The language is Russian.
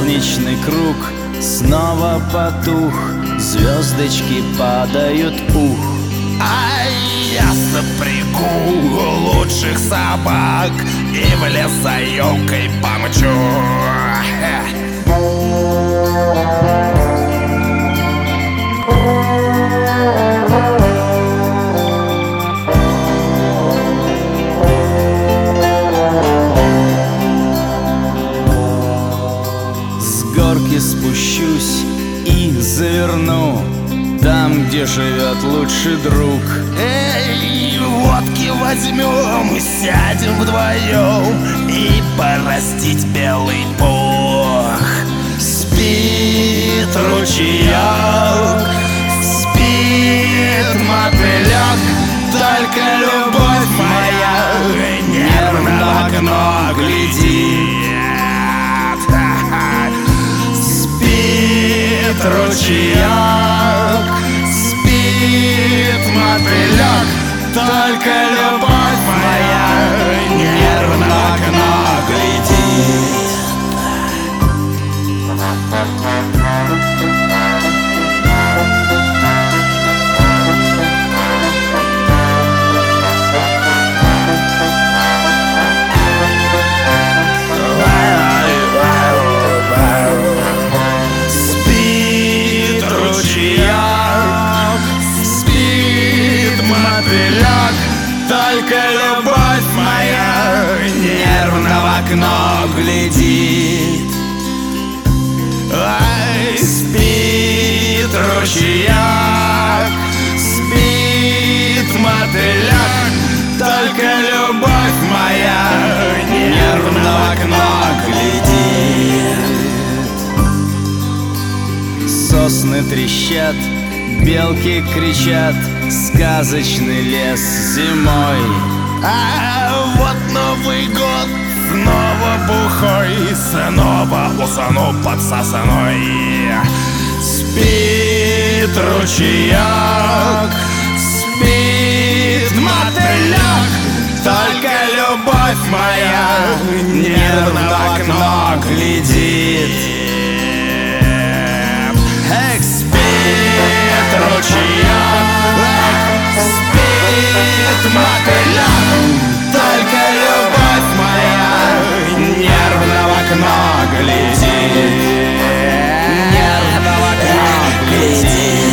Солнечный круг снова потух, звездочки падают, ух. А я запрягу лучших собак и в лес за елкой помчу. С горки спущусь и заверну там, где живет лучший друг. Эй, водки возьмем, сядем вдвоем и порастить белый пух. Спит ручеек, спит мотылек, только любовь моя нервно в окно глядит. Спит ручеек, спит мотылек, только любовь моя нервно в окно глядит. Спит ручеек, спит мотылек, только любовь моя нервно в окно глядит. Ай, спит ручеек, спит мотылек, только любовь моя нервно в окно глядит. Сосны трещат, белки кричат, сказочный лес зимой. А вот Новый год снова бухой, снова усану под сосной. Спит ручеек, спит мотылек, только любовь моя нервно в окно глядит. Эх, спит ручеек, спит мотылек, только любовь моя нервно в окно глядит. Нервно в окно глядит.